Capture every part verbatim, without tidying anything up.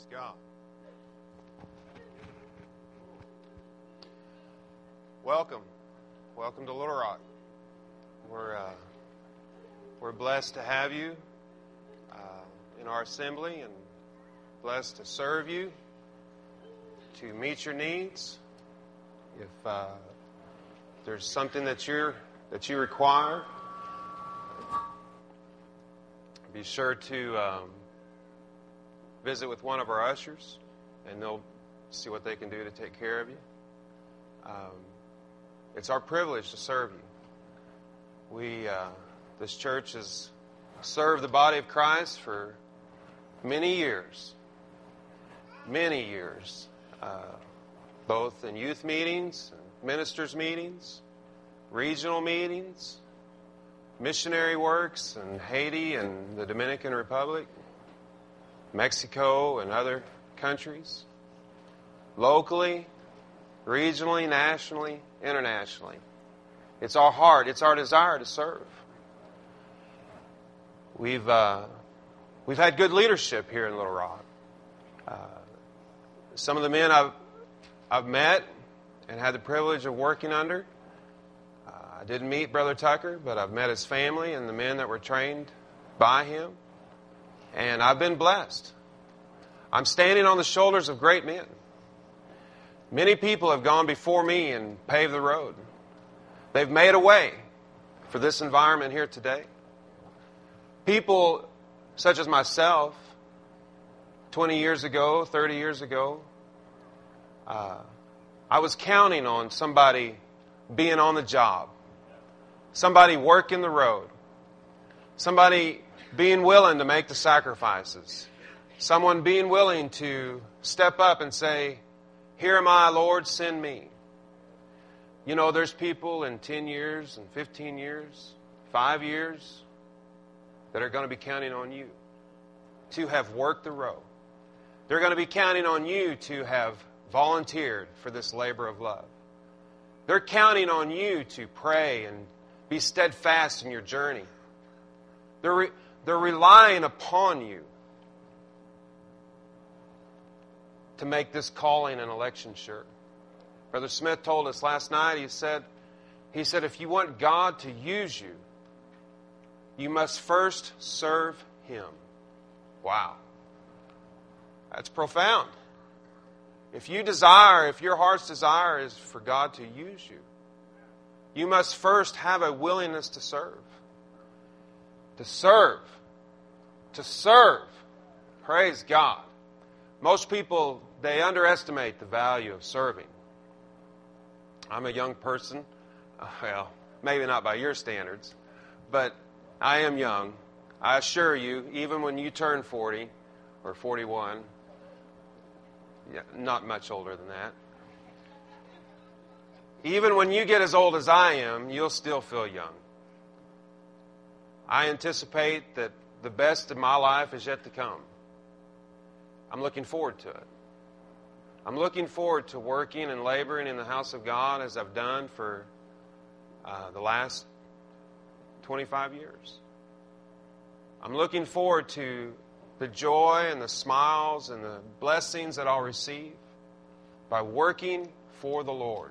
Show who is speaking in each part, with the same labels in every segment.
Speaker 1: God. Welcome. Welcome to Little Rock. We're uh, we're blessed to have you uh, in our assembly and blessed to serve you, to meet your needs. If uh, there's something that you're that you require, be sure to um, visit with one of our ushers, and they'll see what they can do to take care of you. Um, it's our privilege to serve you. We, uh, this church has served the body of Christ for many years, many years, uh, both in youth meetings, ministers' meetings, regional meetings, missionary works in Haiti and the Dominican Republic, Mexico and other countries, locally, regionally, nationally, internationally. It's our heart, it's our desire to serve. We've uh, we've had good leadership here in Little Rock. Uh, some of the men I've I've met and had the privilege of working under. Uh, I didn't meet Brother Tucker, but I've met his family and the men that were trained by him. And I've been blessed. I'm standing on the shoulders of great men. Many people have gone before me and paved the road. They've made a way for this environment here today. People such as myself, twenty years ago, thirty years ago, uh, I was counting on somebody being on the job, somebody working the road, somebody being willing to make the sacrifices, someone being willing to step up and say, "Here am I, Lord, send me." You know, there's people in ten years and fifteen years, five years, that are going to be counting on you to have worked the road. They're going to be counting on you to have volunteered for this labor of love. They're counting on you to pray and be steadfast in your journey. They're, re- they're relying upon you to make this calling and election sure. Brother Smith told us last night, he said, he said, if you want God to use you, you must first serve Him. Wow. That's profound. If you desire, if your heart's desire is for God to use you, you must first have a willingness to serve. To serve. To serve. Praise God. Most people, they underestimate the value of serving. I'm a young person. Well, maybe not by your standards, but I am young. I assure you, even when you turn forty or forty-one, yeah, not much older than that, even when you get as old as I am, you'll still feel young. I anticipate that the best of my life is yet to come. I'm looking forward to it. I'm looking forward to working and laboring in the house of God as I've done for uh, the last twenty-five years. I'm looking forward to the joy and the smiles and the blessings that I'll receive by working for the Lord.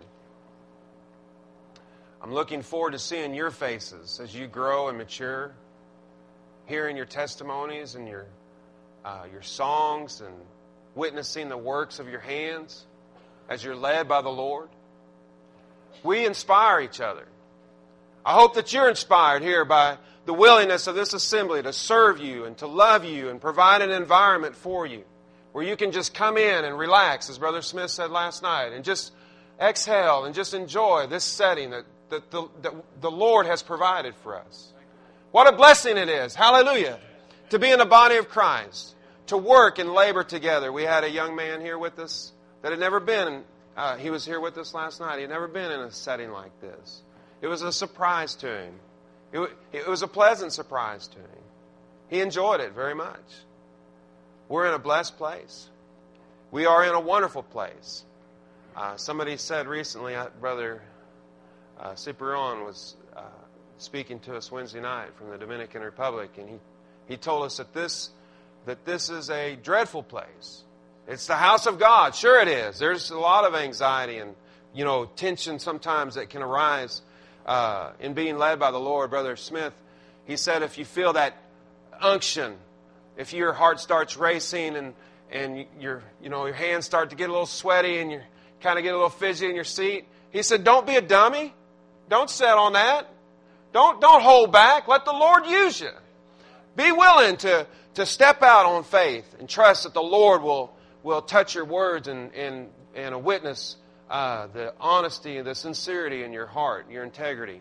Speaker 1: I'm looking forward to seeing your faces as you grow and mature, hearing your testimonies and your uh, your songs and witnessing the works of your hands as you're led by the Lord. We inspire each other. I hope that you're inspired here by the willingness of this assembly to serve you and to love you and provide an environment for you where you can just come in and relax, as Brother Smith said last night, and just exhale and just enjoy this setting that, that, the, that the Lord has provided for us. What a blessing it is, hallelujah, to be in the body of Christ, to work and labor together. We had a young man here with us that had never been, uh, he was here with us last night, he had never been in a setting like this. It was a surprise to him. It, it was a pleasant surprise to him. He enjoyed it very much. We're in a blessed place. We are in a wonderful place. Uh, somebody said recently, uh, Brother uh, Ciprian was uh, speaking to us Wednesday night from the Dominican Republic, and he, he told us that this that this is a dreadful place. It's the house of God. Sure it is. There's a lot of anxiety and, you know, tension sometimes that can arise uh, in being led by the Lord. Brother Smith, he said if you feel that unction, if your heart starts racing and, and your, you know, your hands start to get a little sweaty and you kind of get a little fidgety in your seat, he said, don't be a dummy. Don't sit on that. Don't, don't hold back. Let the Lord use you. Be willing to, to step out on faith and trust that the Lord will, will touch your words and, and, and witness uh, the honesty and the sincerity in your heart, your integrity.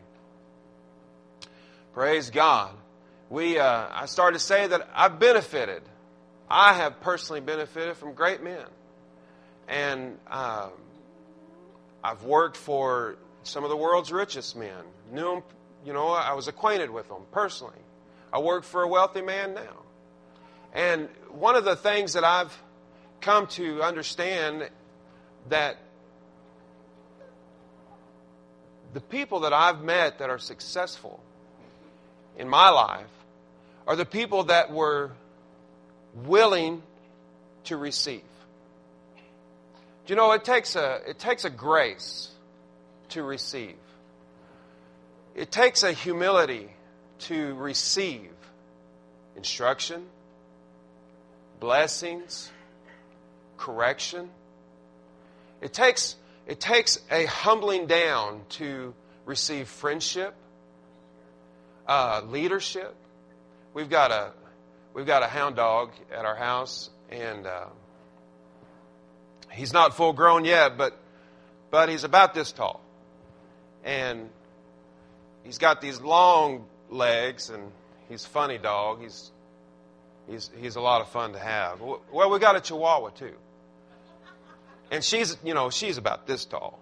Speaker 1: Praise God. We, uh, I started to say that I've benefited. I have personally benefited from great men. And um, I've worked for some of the world's richest men. Knew them, you know, I was acquainted with them personally. I work for a wealthy man now. And one of the things that I've come to understand that the people that I've met that are successful in my life are the people that were willing to receive. Do you know, it takes a, it takes a grace to receive. It takes a humility to receive instruction, blessings, correction. It takes, it takes a humbling down to receive friendship, uh, leadership. We've got a we've got a hound dog at our house, and uh, he's not full grown yet, but but he's about this tall, and he's got these long legs, and he's a funny dog. He's he's he's a lot of fun to have. Well, we got a Chihuahua too, and she's you know she's about this tall,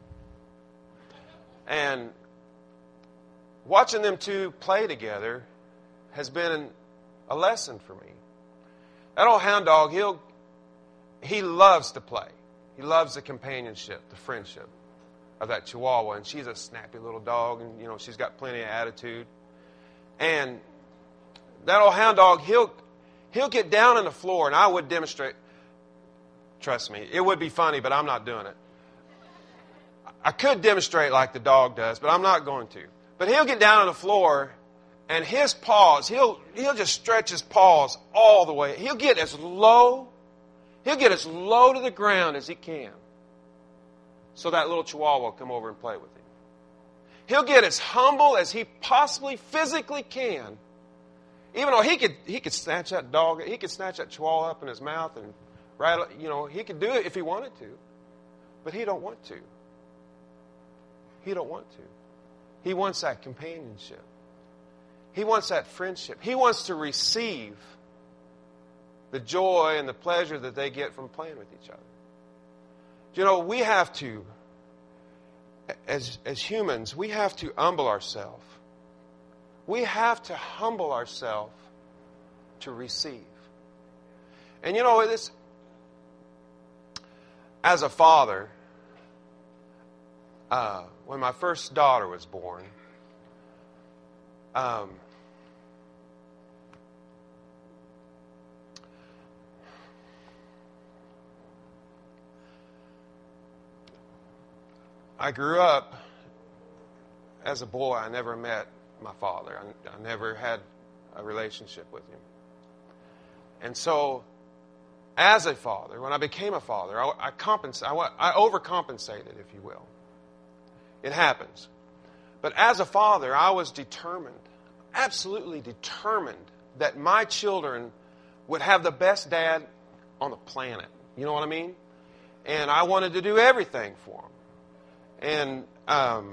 Speaker 1: and watching them two play together has been a lesson for me. That old hound dog, he'll he loves to play. He loves the companionship, the friendship of that Chihuahua, and she's a snappy little dog, and you know she's got plenty of attitude. And that old hound dog, he'll he'll get down on the floor, and I would demonstrate. Trust me, it would be funny, but I'm not doing it. I could demonstrate like the dog does, but I'm not going to. But he'll get down on the floor, and his paws, he'll he'll just stretch his paws all the way. He'll get as low, he'll get as low to the ground as he can, so that little Chihuahua will come over and play with him. He'll get as humble as he possibly physically can, even though he could he could snatch that dog, he could snatch that Chihuahua up in his mouth and rattle, you know, he could do it if he wanted to, but he don't want to. He don't want to. He wants that companionship. He wants that friendship. He wants to receive the joy and the pleasure that they get from playing with each other. You know, we have to, as, as humans, we have to humble ourselves. We have to humble ourselves to receive. And you know, this, as a father, uh, when my first daughter was born, um, I grew up as a boy. I never met my father. I, I never had a relationship with him. And so, as a father, when I became a father, I, I, compens- I, I overcompensated, if you will. It happens. But as a father, I was determined, absolutely determined, that my children would have the best dad on the planet. You know what I mean? And I wanted to do everything for them. And um,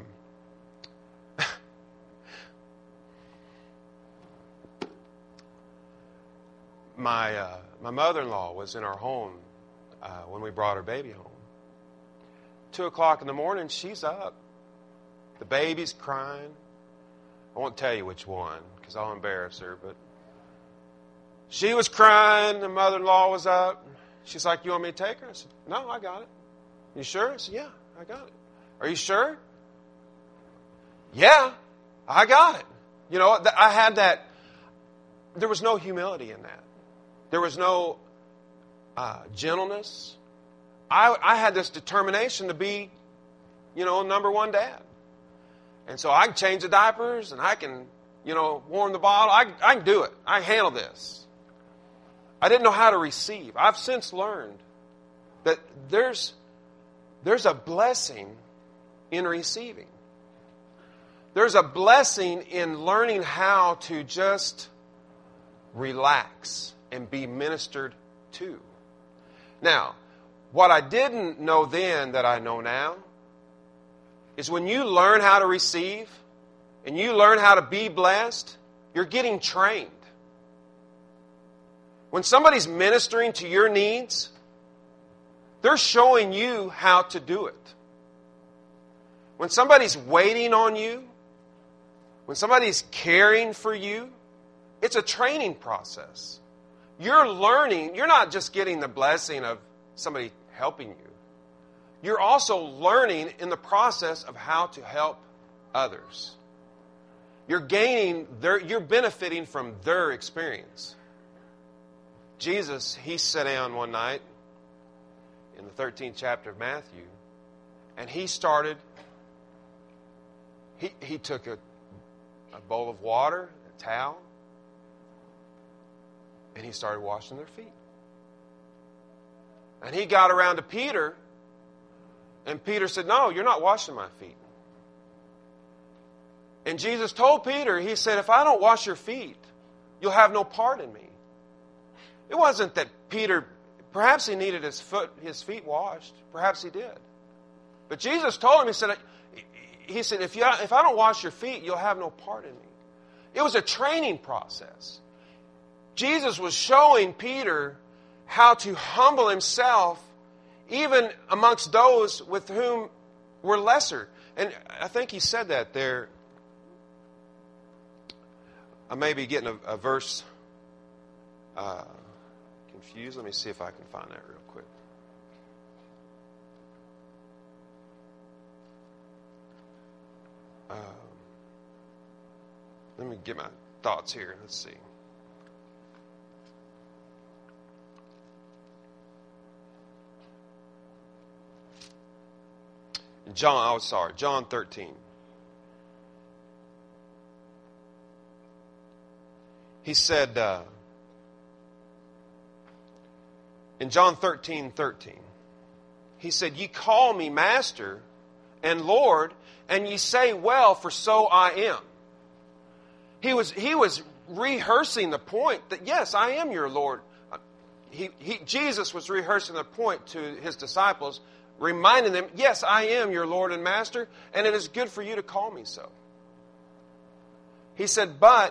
Speaker 1: my uh, my mother-in-law was in our home uh, when we brought her baby home. Two o'clock in the morning, she's up. The baby's crying. I won't tell you which one because I'll embarrass her, but she was crying. The mother-in-law was up. She's like, "You want me to take her?" I said, "No, I got it." "You sure?" I said, "Yeah, I got it." "Are you sure?" "Yeah, I got it." You know, I had that. There was no humility in that. There was no uh, gentleness. I, I had this determination to be, you know, number one dad. And so I can change the diapers and I can, you know, warm the bottle. I, I can do it. I can handle this. I didn't know how to receive. I've since learned that there's, there's a blessing in receiving. There's a blessing in learning how to just relax and be ministered to. Now, what I didn't know then that I know now is when you learn how to receive and you learn how to be blessed, you're getting trained. When somebody's ministering to your needs, they're showing you how to do it. When somebody's waiting on you, when somebody's caring for you, it's a training process. You're learning, you're not just getting the blessing of somebody helping you. You're also learning in the process of how to help others. You're gaining, their, you're benefiting from their experience. Jesus, he sat down one night in the thirteenth chapter of Matthew, and he started, he, he took a, a bowl of water, a towel, and he started washing their feet. And he got around to Peter, and Peter said, "No, you're not washing my feet." And Jesus told Peter, he said, "If I don't wash your feet, you'll have no part in me." It wasn't that Peter, perhaps he needed his foot, his feet washed. Perhaps he did. But Jesus told him, he said, he said, if, you, if I don't wash your feet, you'll have no part in me. It was a training process. Jesus was showing Peter how to humble himself even amongst those with whom were lesser. And I think he said that there. I may be getting a, a verse uh, confused. Let me see if I can find that real quick. Um, let me get my thoughts here. Let's see. John, oh, sorry, John thirteen. He said, uh, in John thirteen, thirteen, he said, "Ye call me Master and Lord, and ye say, well, for so I am." He was, he was rehearsing the point that, yes, I am your Lord. He, he, Jesus was rehearsing the point to his disciples, reminding them, yes, I am your Lord and Master, and it is good for you to call me so. He said, but,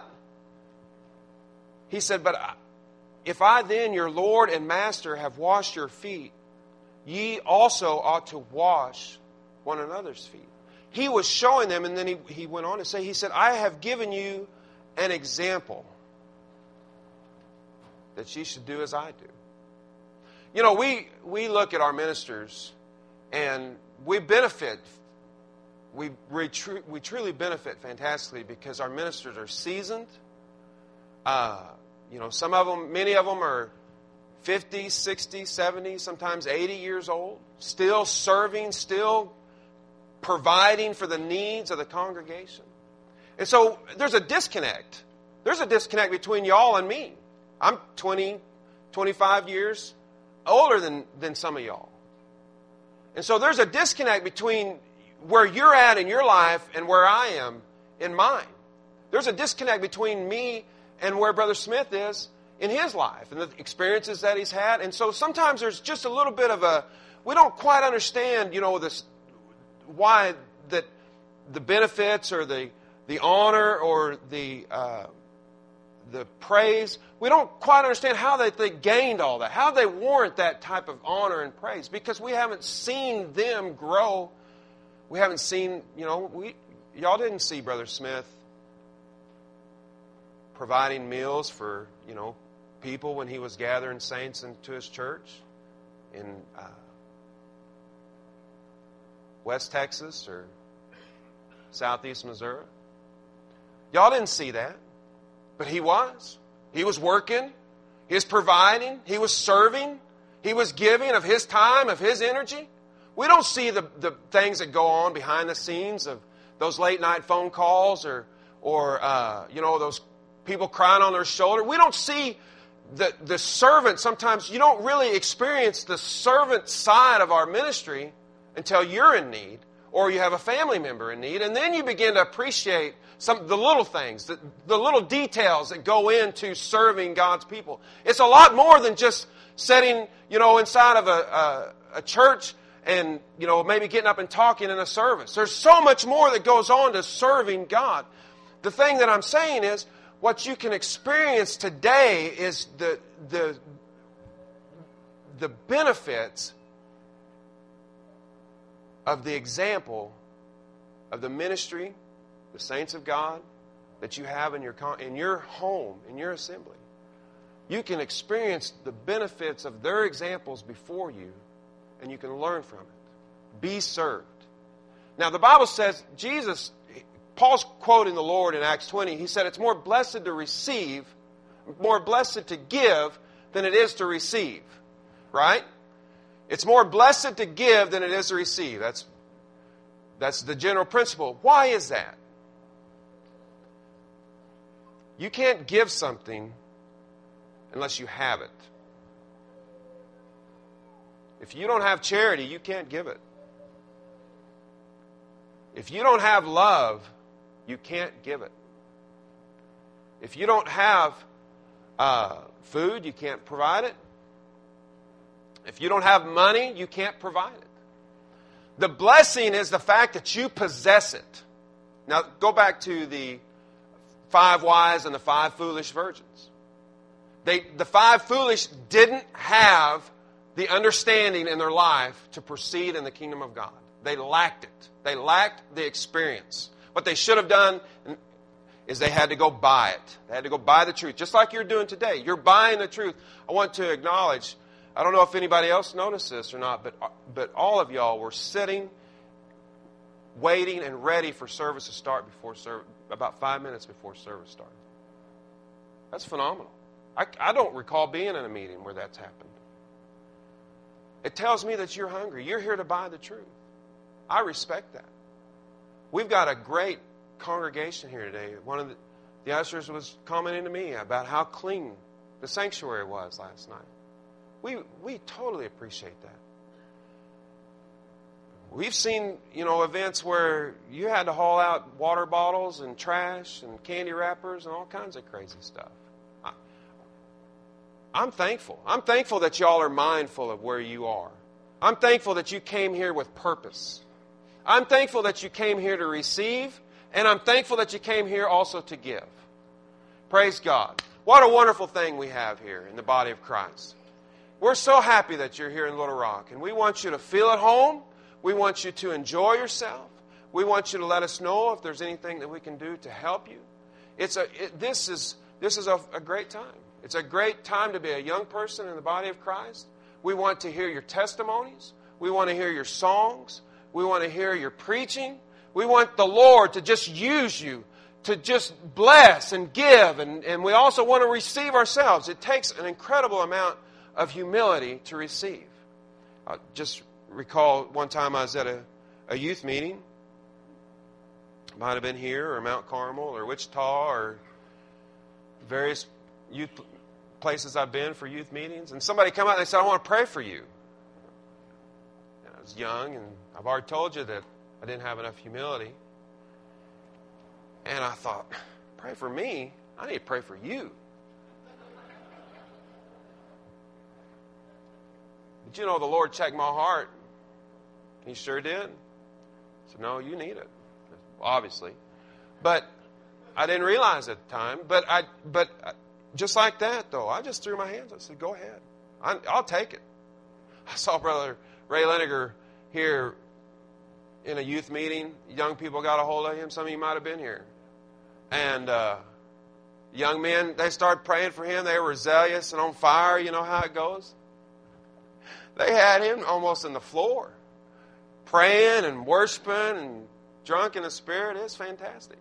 Speaker 1: he said, but if I then, your Lord and Master, have washed your feet, ye also ought to wash one another's feet. He was showing them, and then he, he went on to say, he said, I have given you an example that ye should do as I do. You know, we, we look at our ministers, and we benefit, we, we, tr- we truly benefit fantastically because our ministers are seasoned. Uh, you know, some of them, many of them are fifty, sixty, seventy, sometimes eighty years old, still serving, still providing for the needs of the congregation. And so there's a disconnect. There's a disconnect between y'all and me. I'm twenty, twenty-five years older than, than some of y'all. And so there's a disconnect between where you're at in your life and where I am in mine. There's a disconnect between me and where Brother Smith is in his life and the experiences that he's had. And so sometimes there's just a little bit of a, we don't quite understand, you know, this, why that the benefits or the, the honor or the, uh, the praise, we don't quite understand how they, they gained all that, how they warrant that type of honor and praise, because we haven't seen them grow. We haven't seen, you know, we y'all didn't see Brother Smith providing meals for, you know, people when he was gathering saints into his church in uh, West Texas or Southeast Missouri. Y'all didn't see that. But he was. He was working. He was providing. He was serving. He was giving of His time, of His energy. We don't see the, the things that go on behind the scenes of those late night phone calls or, or uh, you know, those people crying on their shoulder. We don't see the, the servant. Sometimes you don't really experience the servant side of our ministry until you're in need or you have a family member in need. And then you begin to appreciate some the little things, the, the little details that go into serving God's people. It's a lot more than just sitting, you know, inside of a, a, a church and, you know, maybe getting up and talking in a service. There's so much more that goes on to serving God. The thing that I'm saying is, what you can experience today is the the the benefits of the example of the ministry, the saints of God that you have in your in your home, in your assembly. You can experience the benefits of their examples before you, and you can learn from it. Be served. Now, the Bible says, Jesus, Paul's quoting the Lord in Acts twenty. He said, it's more blessed to receive, more blessed to give than it is to receive. Right? It's more blessed to give than it is to receive. That's, that's the general principle. Why is that? You can't give something unless you have it. If you don't have charity, you can't give it. If you don't have love, you can't give it. If you don't have uh, food, you can't provide it. If you don't have money, you can't provide it. The blessing is the fact that you possess it. Now, go back to the five wise and the five foolish virgins. They, the five foolish didn't have the understanding in their life to proceed in the kingdom of God. They lacked it. They lacked the experience. What they should have done is they had to go buy it. They had to go buy the truth, just like you're doing today. You're buying the truth. I want to acknowledge, I don't know if anybody else noticed this or not, but, but all of y'all were sitting, waiting and ready for service to start before service, about five minutes before service started. That's phenomenal. I, I don't recall being in a meeting where that's happened. It tells me that you're hungry. You're here to buy the truth. I respect that. We've got a great congregation here today. One of the, the ushers was commenting to me about how clean the sanctuary was last night. We we totally appreciate that. We've seen, you know, events where you had to haul out water bottles and trash and candy wrappers and all kinds of crazy stuff. I, I'm thankful. I'm thankful that y'all are mindful of where you are. I'm thankful that you came here with purpose. I'm thankful that you came here to receive, and I'm thankful that you came here also to give. Praise God. What a wonderful thing we have here in the body of Christ. We're so happy that you're here in Little Rock, and we want you to feel at home. We want you to enjoy yourself. We want you to let us know if there's anything that we can do to help you. It's a it, this is this is a, a great time. It's a great time to be a young person in the body of Christ. We want to hear your testimonies. We want to hear your songs. We want to hear your preaching. We want the Lord to just use you, to just bless and give. And, and we also want to receive ourselves. It takes an incredible amount of humility to receive. Uh, just recall one time I was at a, a youth meeting. Might have been here or Mount Carmel or Wichita or various youth places I've been for youth meetings. And somebody come out and they said, I want to pray for you. And I was young, and I've already told you that I didn't have enough humility. And I thought, pray for me? I need to pray for you. But you know, the Lord checked my heart. He sure did. He said, no, you need it. Obviously. But I didn't realize at the time. But I, but just like that, though, I just threw my hands up and said, go ahead. I, I'll take it. I saw Brother Ray Leniger here in a youth meeting. Young people got a hold of him. Some of you might have been here. And uh, young men, they started praying for him. They were zealous and on fire. You know how it goes. They had him almost in the floor, praying and worshiping and drunk in the Spirit. It's fantastic.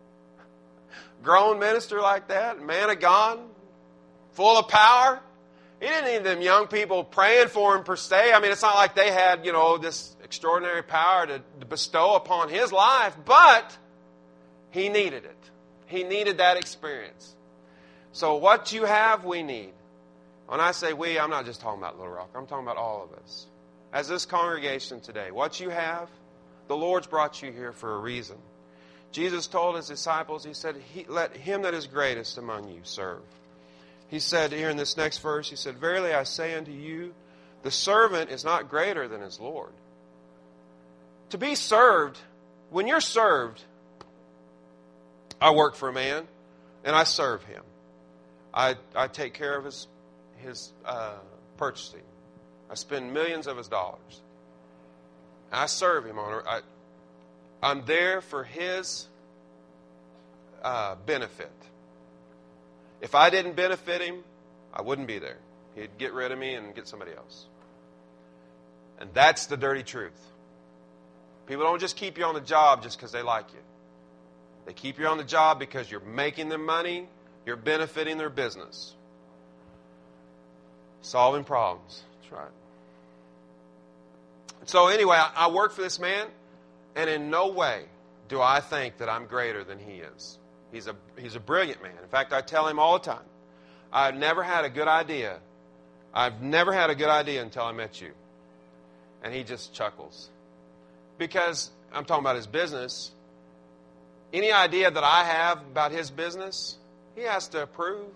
Speaker 1: Grown minister like that, man of God, full of power. He didn't need them young people praying for him per se. I mean, it's not like they had, you know, this extraordinary power to, to bestow upon his life, but he needed it. He needed that experience. So what you have, we need. When I say we, I'm not just talking about Little Rock. I'm talking about all of us. As this congregation today, what you have, the Lord's brought you here for a reason. Jesus told his disciples, he said, he, let him that is greatest among you serve. He said here in this next verse, he said, verily I say unto you, the servant is not greater than his Lord. To be served, when you're served, I work for a man, and I serve him. I, I take care of his, his uh, purchasing. I spend millions of his dollars. I serve him on. I, I'm there for his uh, benefit. If I didn't benefit him, I wouldn't be there. He'd get rid of me and get somebody else. And that's the dirty truth. People don't just keep you on the job just because they like you. They keep you on the job because you're making them money, you're benefiting their business. Solving problems. That's right. So anyway, I work for this man, and in no way do I think that I'm greater than he is. He's a, he's a brilliant man. In fact, I tell him all the time, I've never had a good idea. I've never had a good idea until I met you. And he just chuckles. Because I'm talking about his business. Any idea that I have about his business, he has to approve.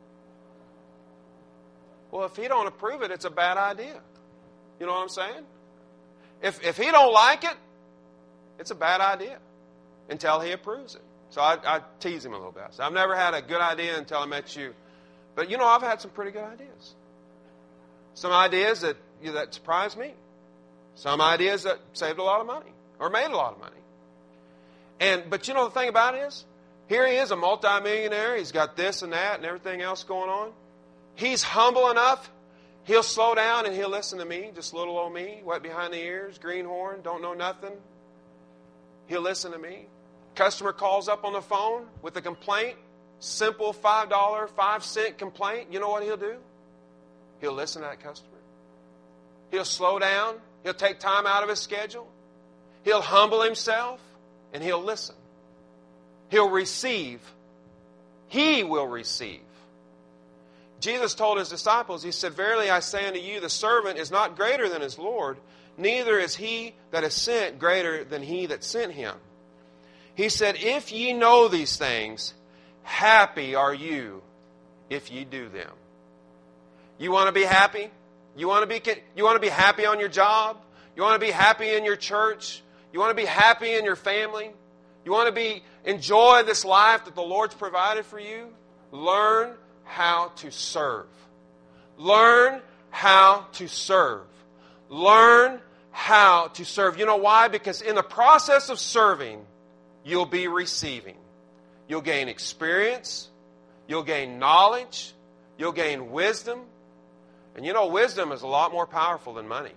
Speaker 1: Well, if he don't approve it, it's a bad idea. You know what I'm saying? If if he don't like it, it's a bad idea until he approves it. So I, I tease him a little bit. So I've never had a good idea until I met you. But, you know, I've had some pretty good ideas. Some ideas that, you know, that surprised me. Some ideas that saved a lot of money or made a lot of money. And But, you know, the thing about it is, here he is, a multimillionaire. He's got this and that and everything else going on. He's humble enough. He'll slow down and he'll listen to me, just little old me, wet behind the ears, greenhorn, don't know nothing. He'll listen to me. Customer calls up on the phone with a complaint, simple five dollars, five cent complaint. You know what he'll do? He'll listen to that customer. He'll slow down. He'll take time out of his schedule. He'll humble himself, and he'll listen. He'll receive. He will receive. Jesus told his disciples, he said, verily I say unto you, the servant is not greater than his Lord, neither is he that is sent greater than he that sent him. He said, if ye know these things, happy are you if ye do them. You want to be happy? You want to be, you want to be happy on your job? You want to be happy in your church? You want to be happy in your family? You want to be enjoy this life that the Lord's provided for you? Learn how to serve. Learn how to serve. Learn how to serve. You know why? Because in the process of serving, you'll be receiving. You'll gain experience. You'll gain knowledge. You'll gain wisdom. And you know, wisdom is a lot more powerful than money.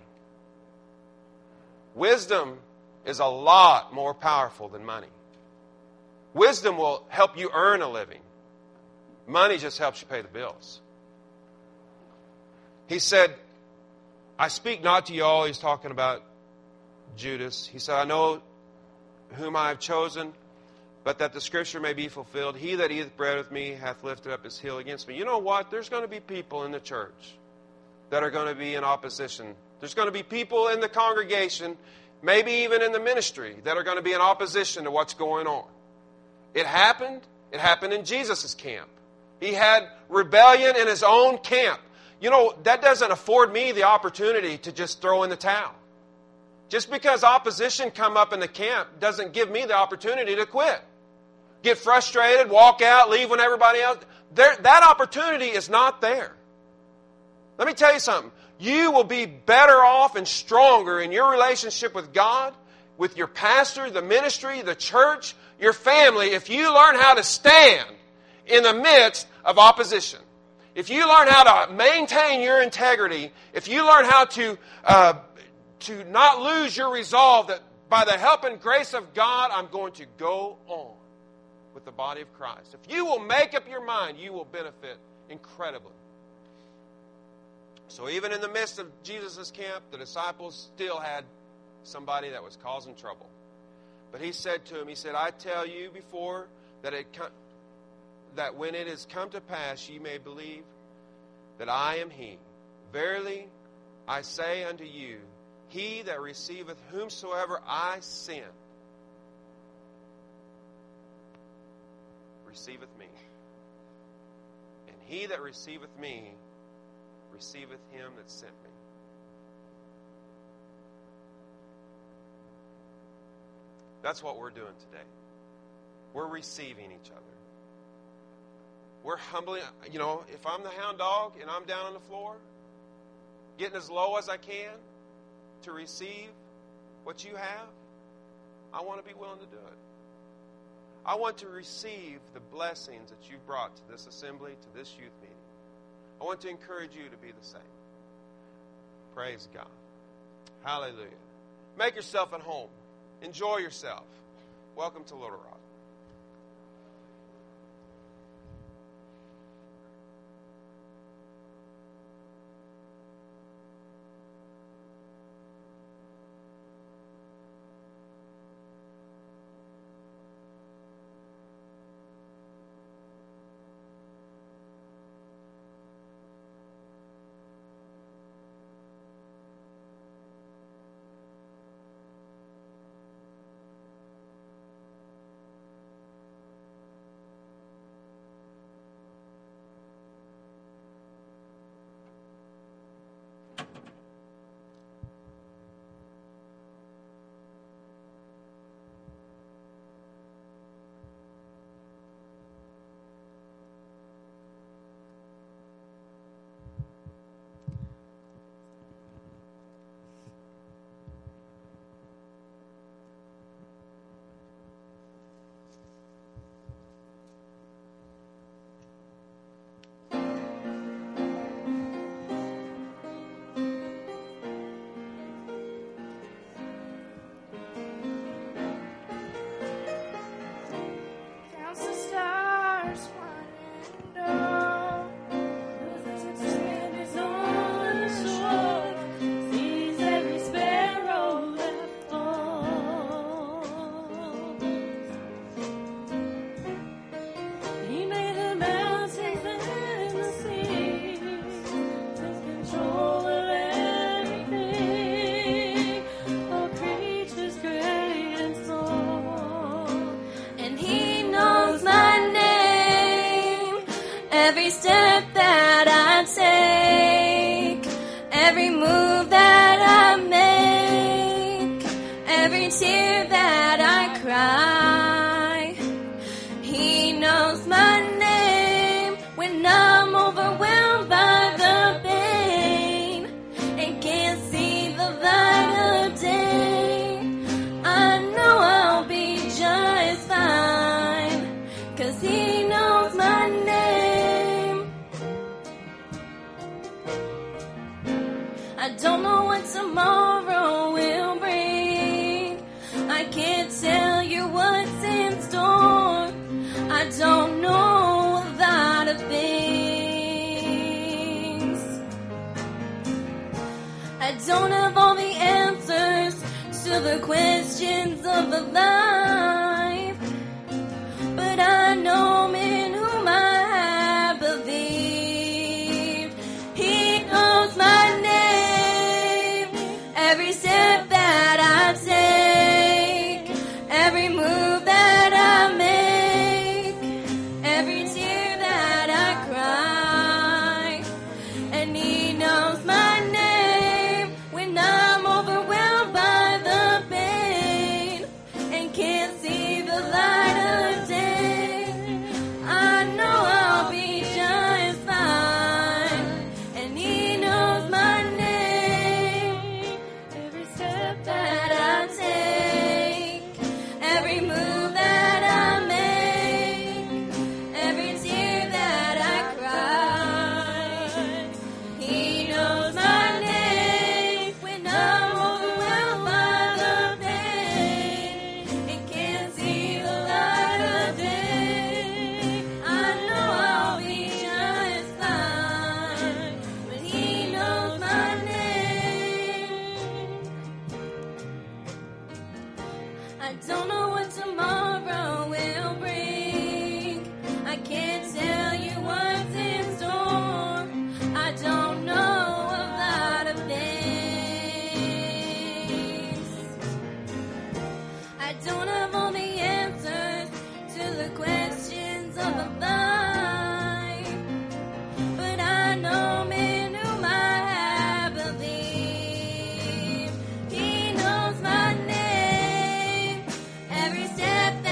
Speaker 1: Wisdom is a lot more powerful than money. Wisdom will help you earn a living. Money just helps you pay the bills. He said, I speak not to you all. He's talking about Judas. He said, I know whom I have chosen, but that the scripture may be fulfilled. He that eateth bread with me hath lifted up his heel against me. You know what? There's going to be people in the church that are going to be in opposition. There's going to be people in the congregation, maybe even in the ministry, that are going to be in opposition to what's going on. It happened. It happened in Jesus' camp. He had rebellion in his own camp. You know, that doesn't afford me the opportunity to just throw in the towel. Just because opposition come up in the camp doesn't give me the opportunity to quit. Get frustrated, walk out, leave when everybody else... There, that opportunity is not there. Let me tell you something. You will be better off and stronger in your relationship with God, with your pastor, the ministry, the church, your family, if you learn how to stand in the midst of opposition. If you learn how to maintain your integrity, if you learn how to uh, to not lose your resolve that by the help and grace of God, I'm going to go on with the body of Christ. If you will make up your mind, you will benefit incredibly. So even in the midst of Jesus' camp, the disciples still had somebody that was causing trouble. But he said to him, he said, I tell you before that it com- that when it has come to pass, ye may believe that I am he. Verily, I say unto you, he that receiveth whomsoever I send, receiveth me. And he that receiveth me, receiveth him that sent me. That's what we're doing today. We're receiving each other. We're humbling, you know, if I'm the hound dog and I'm down on the floor, getting as low as I can to receive what you have, I want to be willing to do it. I want to receive the blessings that you've brought to this assembly, to this youth meeting. I want to encourage you to be the same. Praise God. Hallelujah. Make yourself at home. Enjoy yourself. Welcome to Little Rock.
Speaker 2: Every step that I take, every move that I make, every tear that I cry, he knows my name when I'm overwhelmed by the pain and can't see the light of day. I know I'll be just fine, 'cause he knows my name. I don't know what tomorrow will bring. I can't tell you what's in store. I don't know a lot of things. I don't have all the answers to the questions of the life, but I know in whom I have believed. He knows my name. Every step that I take, every move that I make, every tear that I cry, and he knows my name when I'm overwhelmed by the pain and I don't know what tomorrow will bring. I can't tell you what's in store. I don't know a lot of things. I don't have all the answers to the questions of the life, but I know men whom I have believed. He knows my name, every step that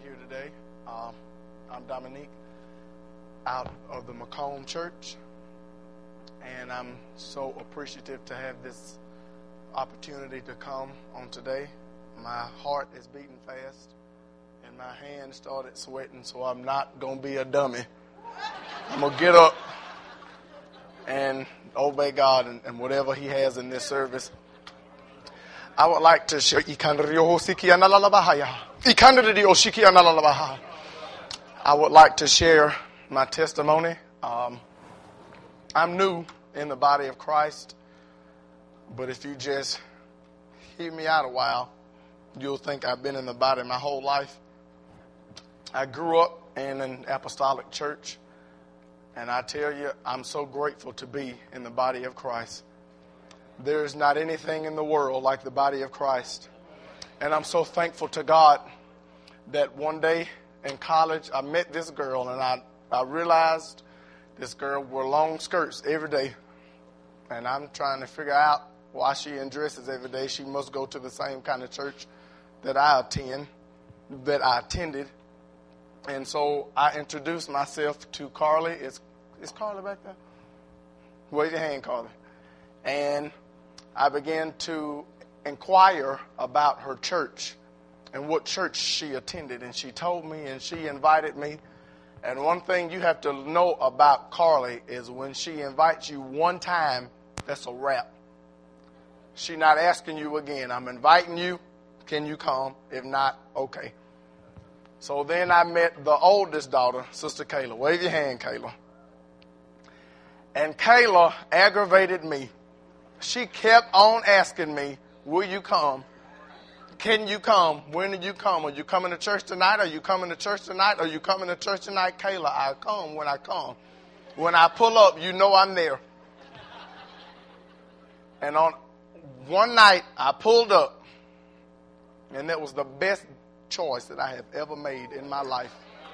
Speaker 3: here today. Um, I'm Dominique out of the Macomb Church, and I'm so appreciative to have this opportunity to come on today. My heart is beating fast, and my hands started sweating, so I'm not going to be a dummy. I'm going to get up and obey God and, and whatever He has in this service. I would like to share. I would like to share my testimony. Um, I'm new in the body of Christ, but if you just hear me out a while, you'll think I've been in the body my whole life. I grew up in an apostolic church, and I tell you, I'm so grateful to be in the body of Christ. There is not anything in the world like the body of Christ. And I'm so thankful to God that one day in college, I met this girl, and I, I realized this girl wore long skirts every day. And I'm trying to figure out why she in dresses every day. She must go to the same kind of church that I attend, that I attended. And so I introduced myself to Carly. Is, is Carly back there? Wave your hand, Carly. And I began to inquire about her church and what church she attended. And she told me, and she invited me. And one thing you have to know about Carly is when she invites you one time, that's a wrap. She's not asking you again. I'm inviting you. Can you come? If not, okay. So then I met the oldest daughter, Sister Kayla. Wave your hand, Kayla. And Kayla aggravated me. She kept on asking me, will you come? Can you come? When do you come? Are you coming to church tonight? Are you coming to church tonight? Are you coming to church tonight? Kayla, I come when I come. When I pull up, you know I'm there. And on one night, I pulled up, and that was the best choice that I have ever made in my life.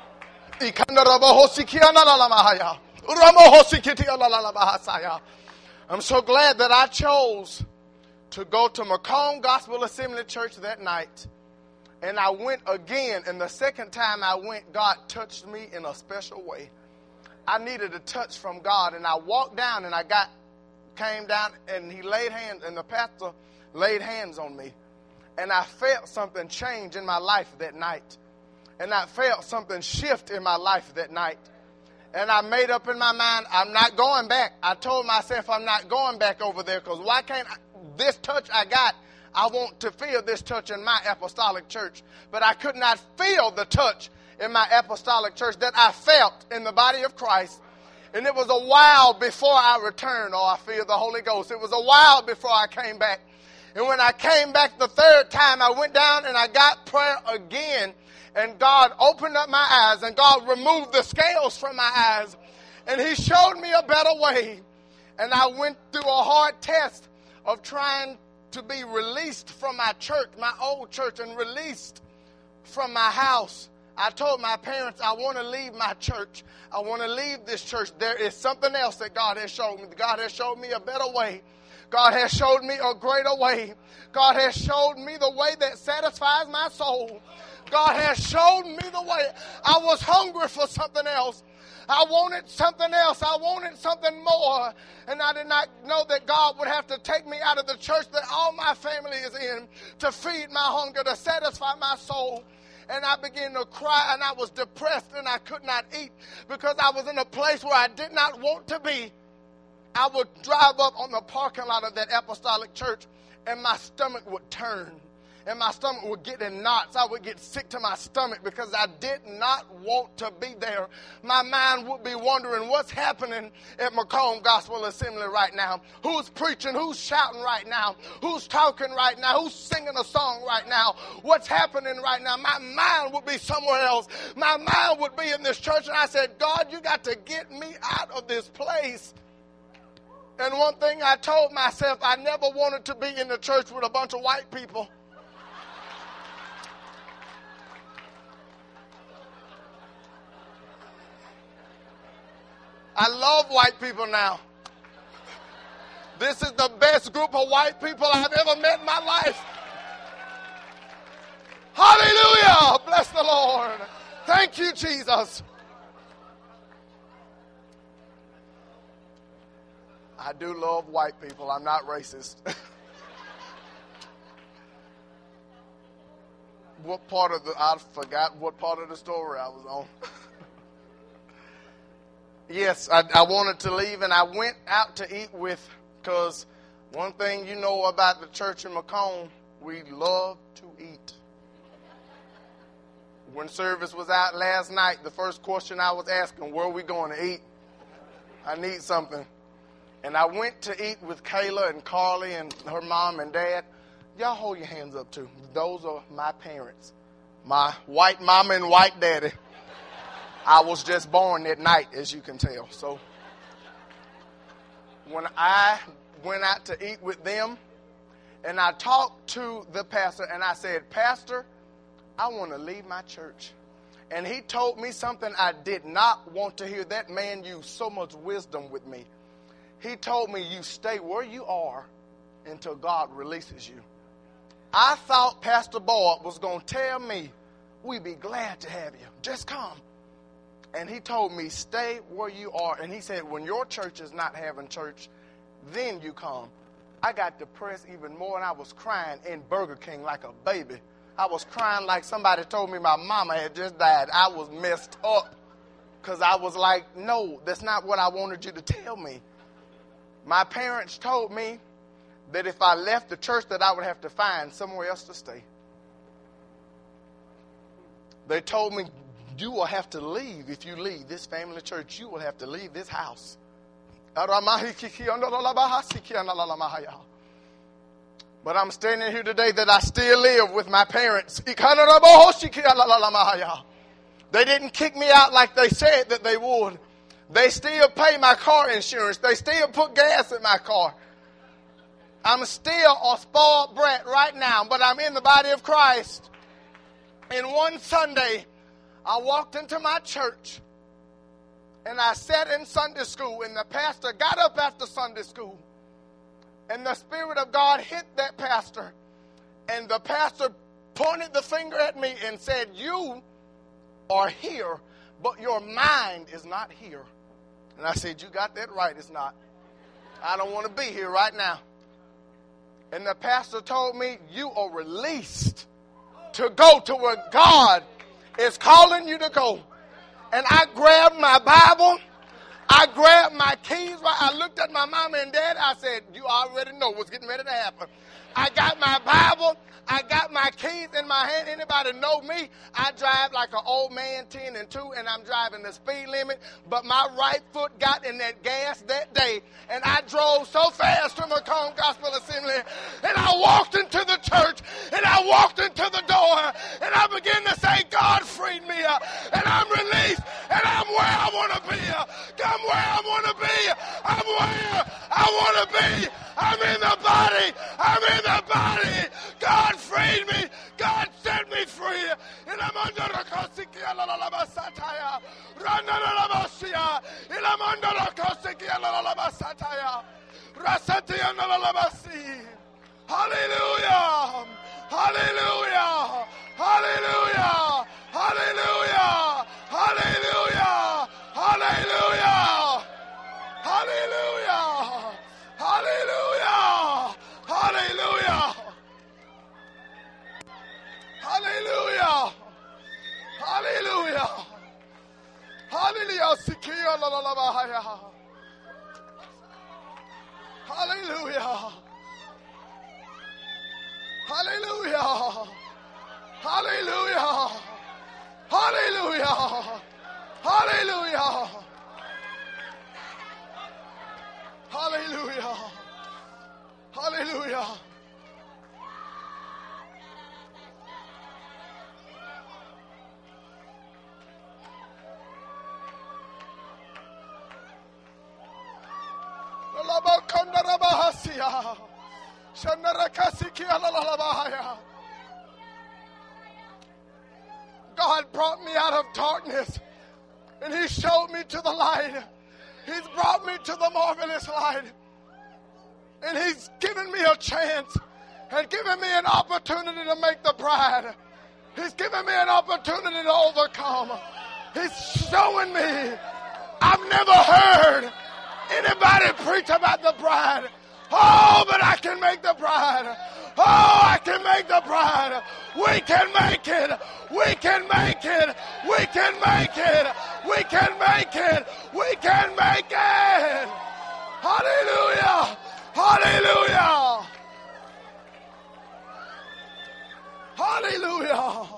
Speaker 3: I'm so glad that I chose to go to Macomb Gospel Assembly Church that night. And I went again, and the second time I went, God touched me in a special way. I needed a touch from God, and I walked down, and I got, came down, and he laid hands, and the pastor laid hands on me. And I felt something change in my life that night. And I felt something shift in my life that night. And I made up in my mind, I'm not going back. I told myself I'm not going back over there, because why can't I, this touch I got, I want to feel this touch in my apostolic church. But I could not feel the touch in my apostolic church that I felt in the body of Christ. And it was a while before I returned, or I feel the Holy Ghost. It was a while before I came back. And when I came back the third time, I went down and I got prayer again. And God opened up my eyes, and God removed the scales from my eyes. And He showed me a better way. And I went through a hard test of trying to be released from my church, my old church, and released from my house. I told my parents, I want to leave my church. I want to leave this church. There is something else that God has showed me. God has showed me a better way. God has showed me a greater way. God has showed me the way that satisfies my soul. God has showed me the way. I was hungry for something else. I wanted something else. I wanted something more. And I did not know that God would have to take me out of the church that all my family is in to feed my hunger, to satisfy my soul. And I began to cry, and I was depressed, and I could not eat because I was in a place where I did not want to be. I would drive up on the parking lot of that apostolic church, and my stomach would turn. And my stomach would get in knots. I would get sick to my stomach because I did not want to be there. My mind would be wondering what's happening at Macomb Gospel Assembly right now. Who's preaching? Who's shouting right now? Who's talking right now? Who's singing a song right now? What's happening right now? My mind would be somewhere else. My mind would be in this church. And I said, God, you got to get me out of this place. And one thing I told myself, I never wanted to be in the church with a bunch of white people. I love white people now. This is the best group of white people I've ever met in my life. Hallelujah. Bless the Lord. Thank you, Jesus. I do love white people. I'm not racist. What part of the, I forgot what part of the story I was on. Yes, I, I wanted to leave, and I went out to eat with, because one thing you know about the church in Macomb, we love to eat. When service was out last night, the first question I was asking, where are we going to eat? I need something. And I went to eat with Kayla and Carly and her mom and dad. Y'all hold your hands up too. Those are my parents. My white mama and white daddy. I was just born that night, as you can tell. So when I went out to eat with them, and I talked to the pastor, and I said, Pastor, I want to leave my church. And he told me something I did not want to hear. That man used so much wisdom with me. He told me, you stay where you are until God releases you. I thought Pastor Boyd was going to tell me, we'd be glad to have you. Just come. And he told me, stay where you are. And he said, when your church is not having church, then you come. I got depressed even more, and I was crying in Burger King like a baby. I was crying like somebody told me my mama had just died. I was messed up because I was like, no, that's not what I wanted you to tell me. My parents told me that if I left the church that I would have to find somewhere else to stay. They told me, you will have to leave. If you leave this family church, you will have to leave this house. But I'm standing here today that I still live with my parents. They didn't kick me out like they said that they would. They still pay my car insurance. They still put gas in my car. I'm still a spoiled brat right now, but I'm in the body of Christ. And one Sunday, I walked into my church, and I sat in Sunday school, and the pastor got up after Sunday school, and the Spirit of God hit that pastor, and the pastor pointed the finger at me and said, you are here, but your mind is not here. And I said, you got that right, it's not. I don't want to be here right now. And the pastor told me, you are released to go to where God is calling you to go. And I grabbed my Bible. I grabbed my keys. I looked at my mama and dad. I said, you already know what's getting ready to happen. I got my Bible. I got my keys in my hand. Anybody know me? I drive like an old man, ten and two, and I'm driving the speed limit. But my right foot got in that gas that day, and I drove so fast to Macomb Gospel Assembly, and I walked into the church, and I walked into the door, and I began to say, God freed me, uh, and I'm released, and I'm where I want to be. Uh, I'm where I want to be. I'm where I want to be. I'm in the body. I'm in the body. God freed me. God set me free. And I'm under the Kosikia Lalabasataya. Ranalabasia. And I'm under the Kosikia Lalabasataya. Rasatia Lalabasi. Hallelujah. Hallelujah. Hallelujah. Hallelujah. Hallelujah. Hallelujah. Hallelujah. Hallelujah. Hallelujah. Hallelujah. Hallelujah. Hallelujah. Sikia la la la bahaya. Hallelujah. Hallelujah. Hallelujah. Hallelujah. Hallelujah. Hallelujah. Hallelujah. God brought me out of darkness, and He showed me to the light. He's brought me to the marvelous light, and He's given me a chance and given me an opportunity to make the bride He's giving me an opportunity to overcome. He's showing me. I've never heard anybody preach about the bride. Oh, but I can make the bride. Oh, I can make the bride. We can make it. We can make it. We can make it. We can make it. We can make it. Hallelujah. Hallelujah. Hallelujah.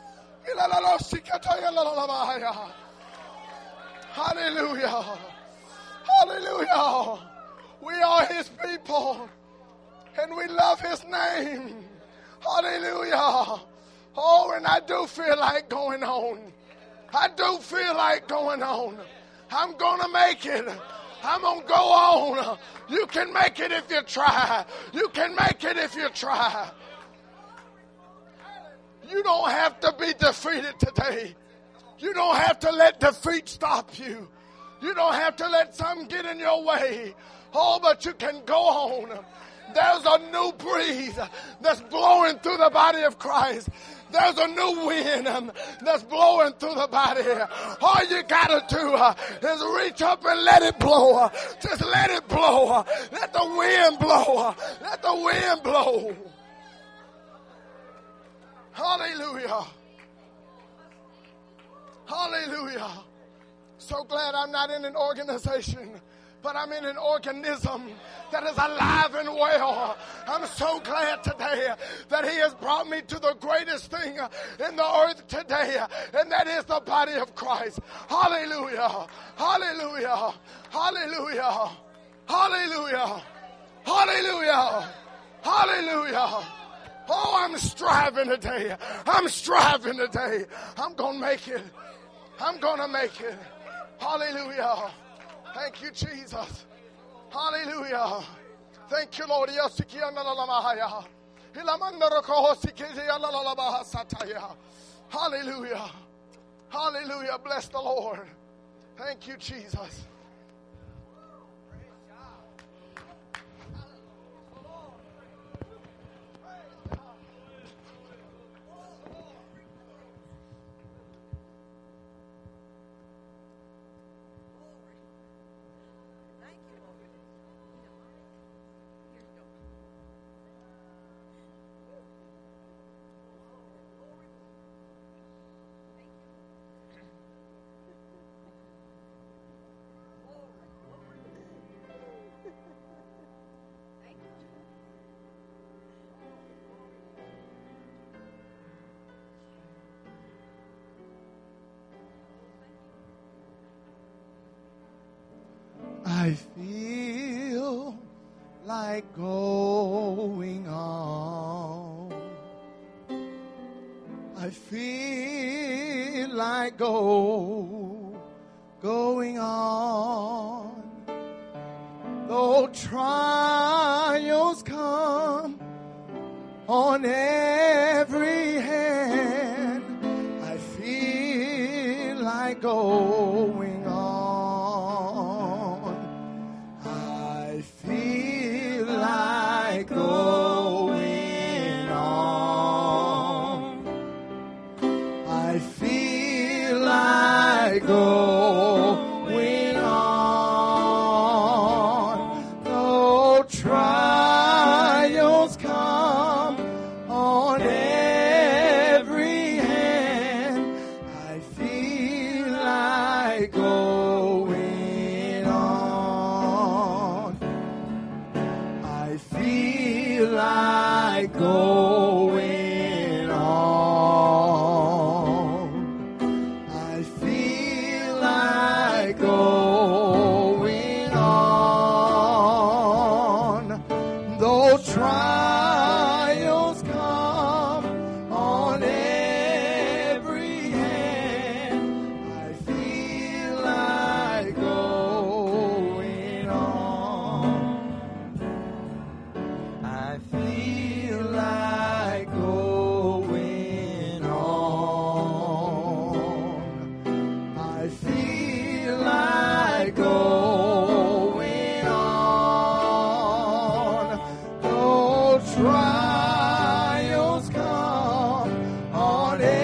Speaker 3: Hallelujah. Hallelujah. We are his people and we love his name. Hallelujah. Oh, and I do feel like going on. I do feel like going on. I'm going to make it. I'm going to go on. You can make it if you try. You can make it if you try. You don't have to be defeated today. You don't have to let defeat stop you. You don't have to let something get in your way. Oh, but you can go on. There's a new breeze that's blowing through the body of Christ. There's a new wind that's blowing through the body. All you got to do is reach up and let it blow. Just let it blow. Let the wind blow. Let the wind blow. Hallelujah. Hallelujah. So glad I'm not in an organization, but I'm in an organism that is alive and well. I'm so glad today that he has brought me to the greatest thing in the earth today, and that is the body of Christ. Hallelujah. Hallelujah. Hallelujah. Hallelujah. Hallelujah. Hallelujah. Oh, I'm striving today. I'm striving today. I'm going to make it. I'm going to make it. Hallelujah. Thank you, Jesus. Hallelujah. Thank you, Lord. Hallelujah. Hallelujah. Bless the Lord. Thank you, Jesus. I feel like going on. I feel like go, going on. Though trials come on every hand, I feel like going on. Going on. I feel like going on. Though trials come on every hand, I feel like going on. I feel like going on. I feel like going on. Though trials come on every hand, I feel like going on. I feel like going on. I feel like going on. Though trials come on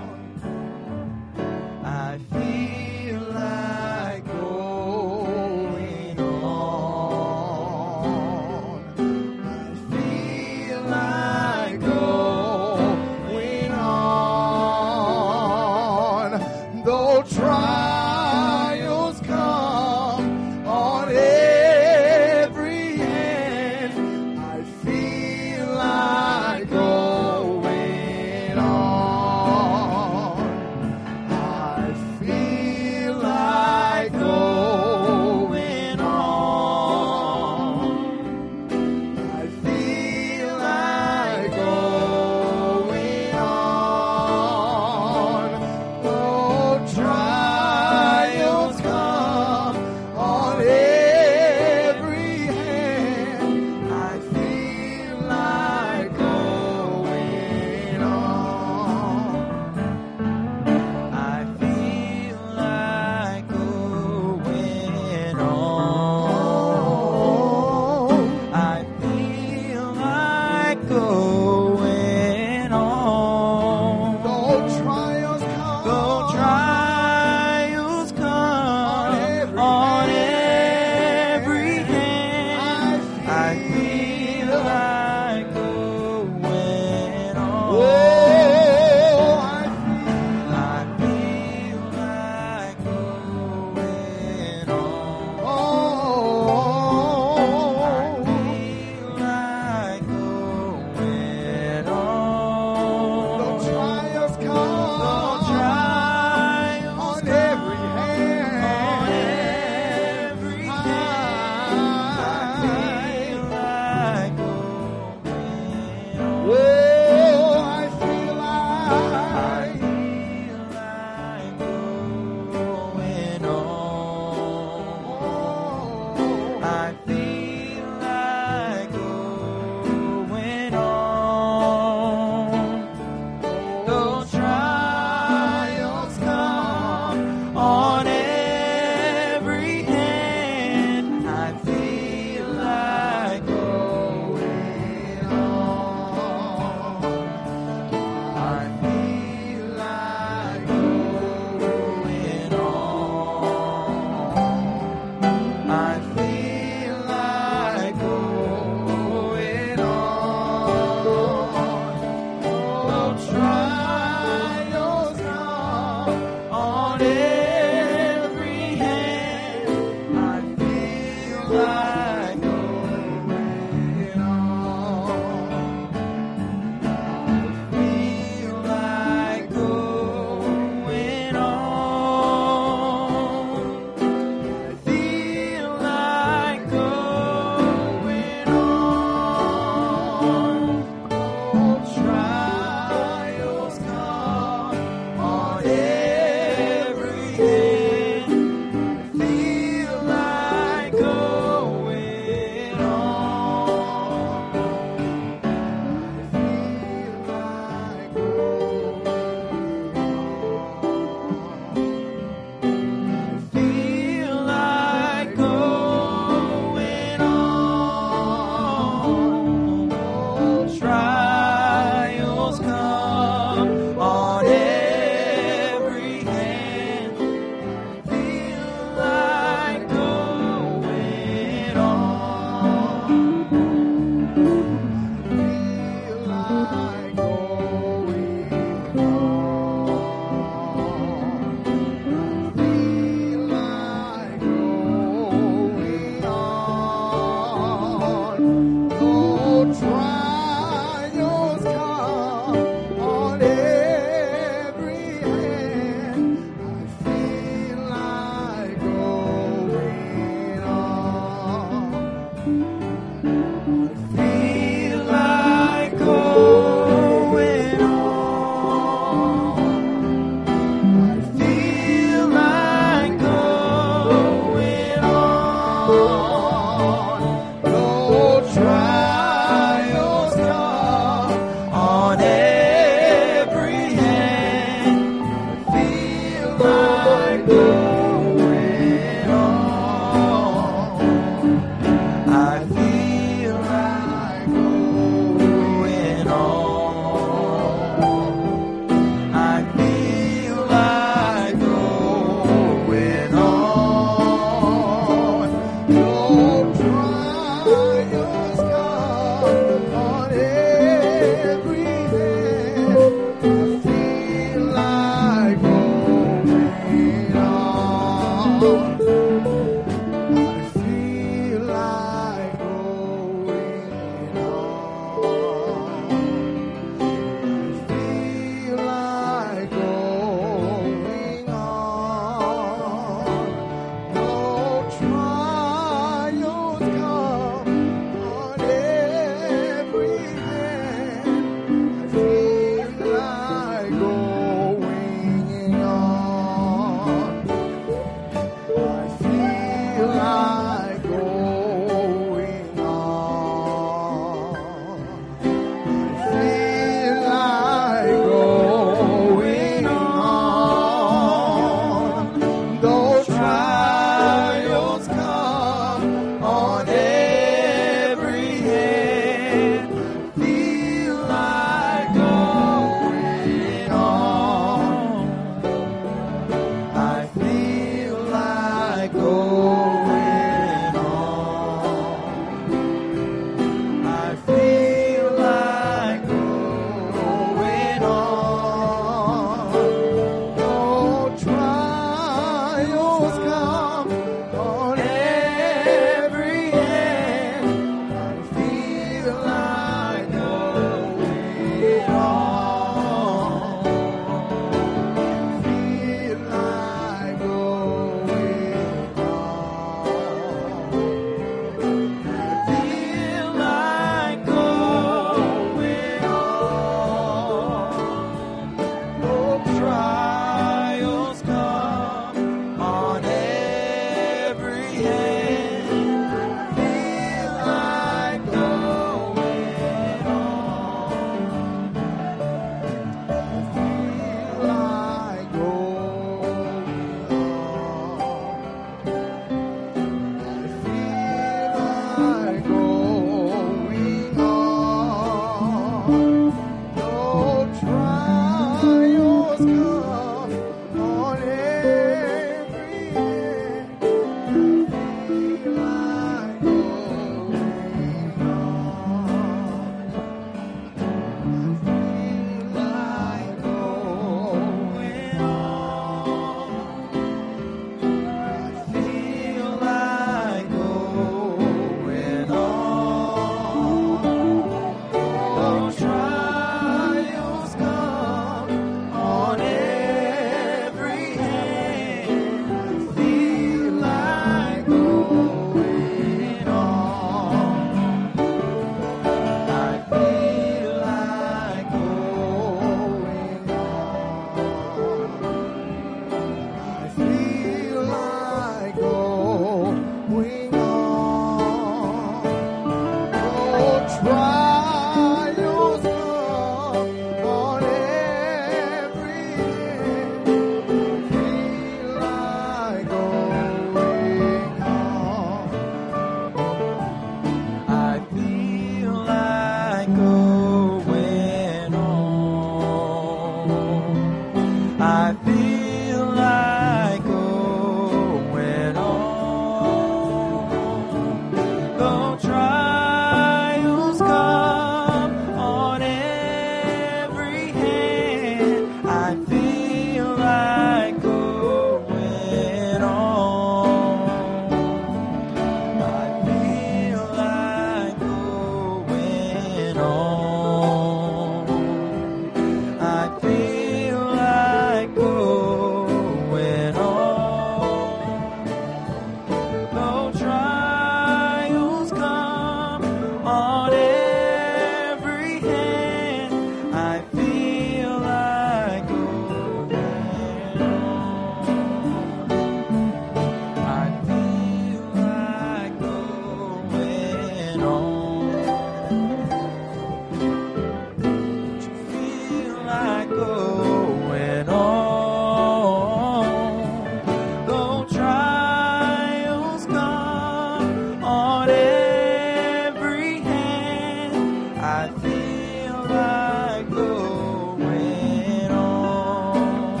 Speaker 4: like going on.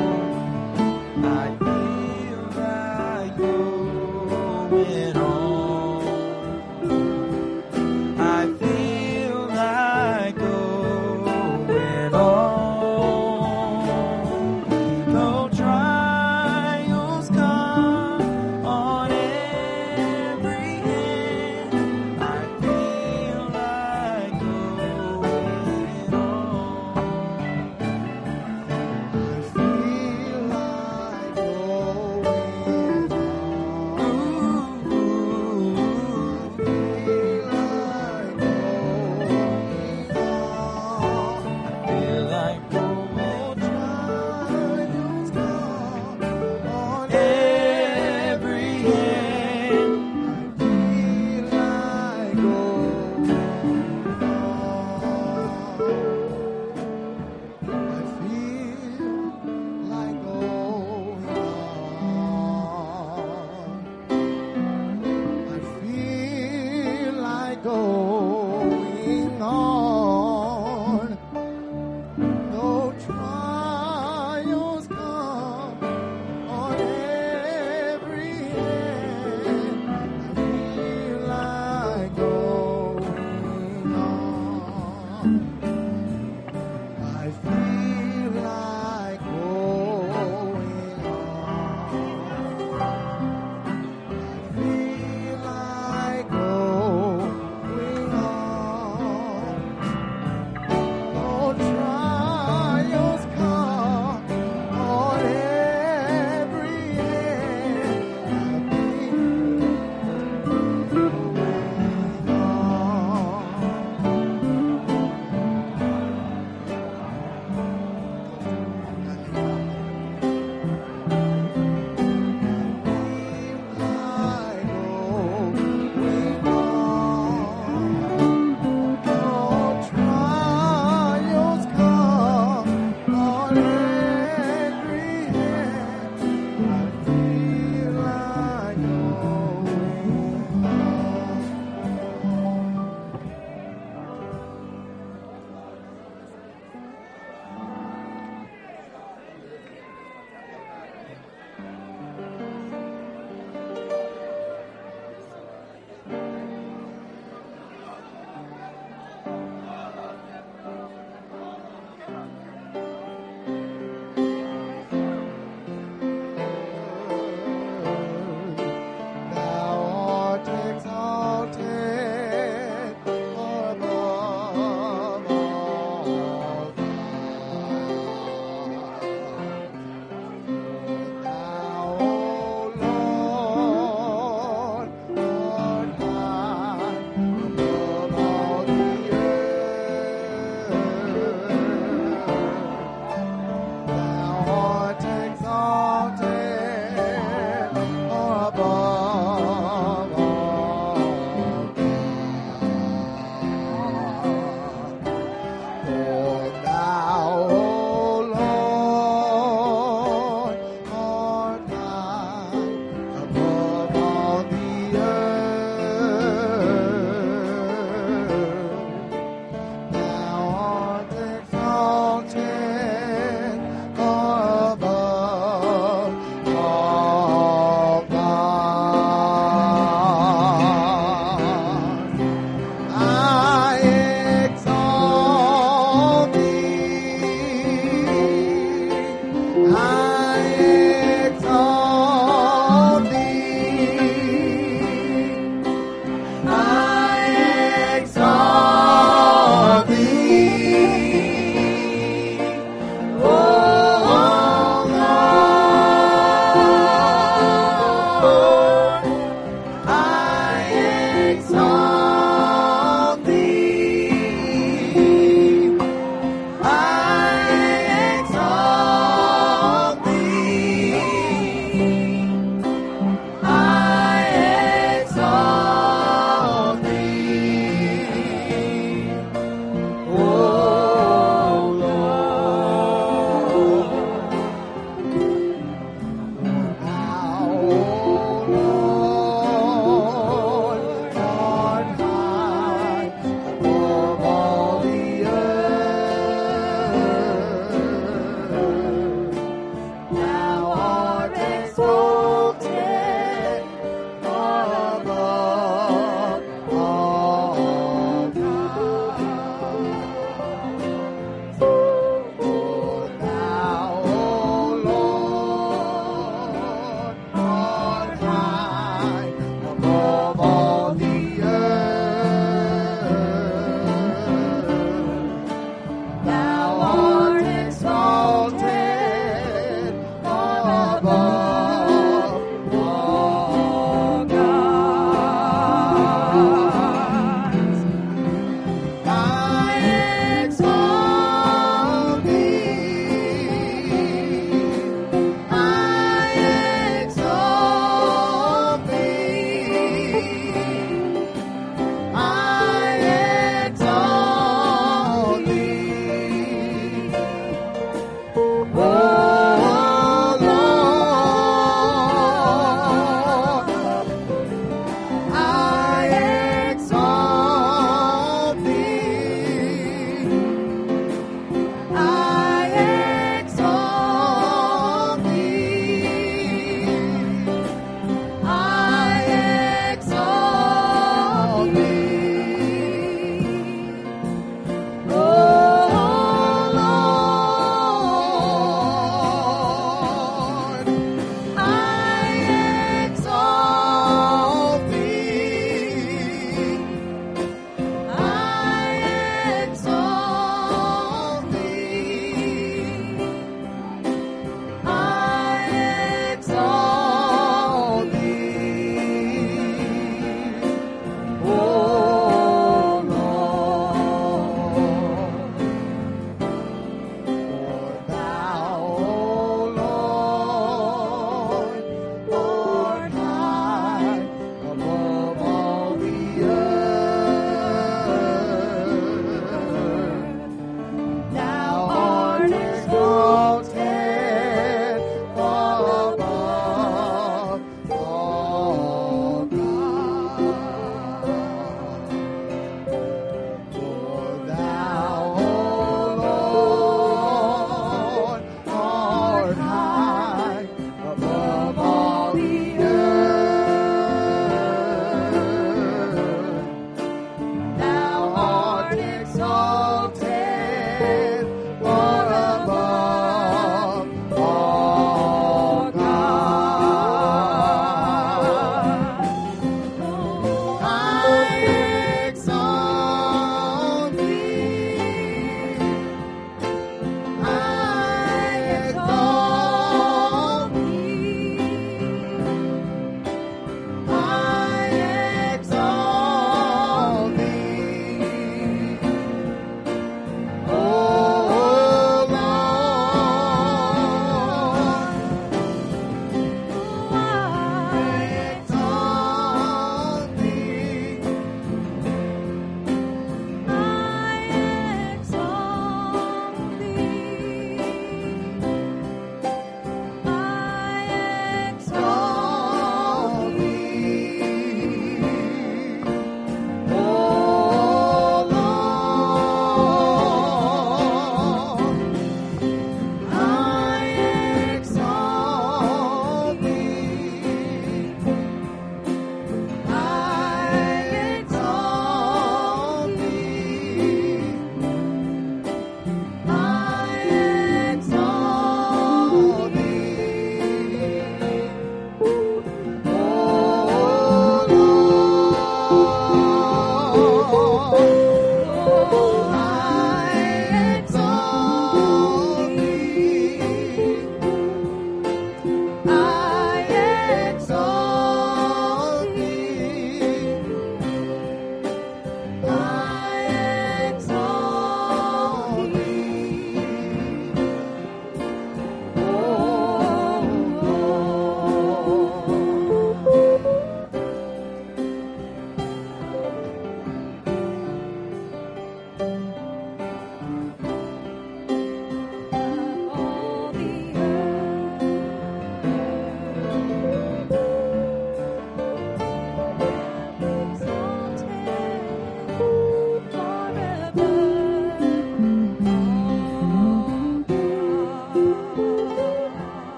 Speaker 4: I feel like going on. I feel like going on. Though trials come on every hand, I feel like going on.
Speaker 5: I feel like going on.
Speaker 4: Ooh,
Speaker 5: Feel like going on.
Speaker 4: feel like going
Speaker 5: Trials come on
Speaker 4: every hand.
Speaker 5: feel like going on. I feel like going on. I feel like going on. No trials come on every hand. I feel like going on. I feel like going on. I feel like going on. No trials come on every hand. I feel going on. Thou art exalted above all gods. Thou, O Lord, art high above all the earth. Thou art exalted above all gods. For thou, O Lord, art high above all the earth. Thou art exalted above all gods. I exalt thee. I exalt thee. I exalt thee. Oh Lord, I exalt thee. I exalt thee. I exalt thee. Oh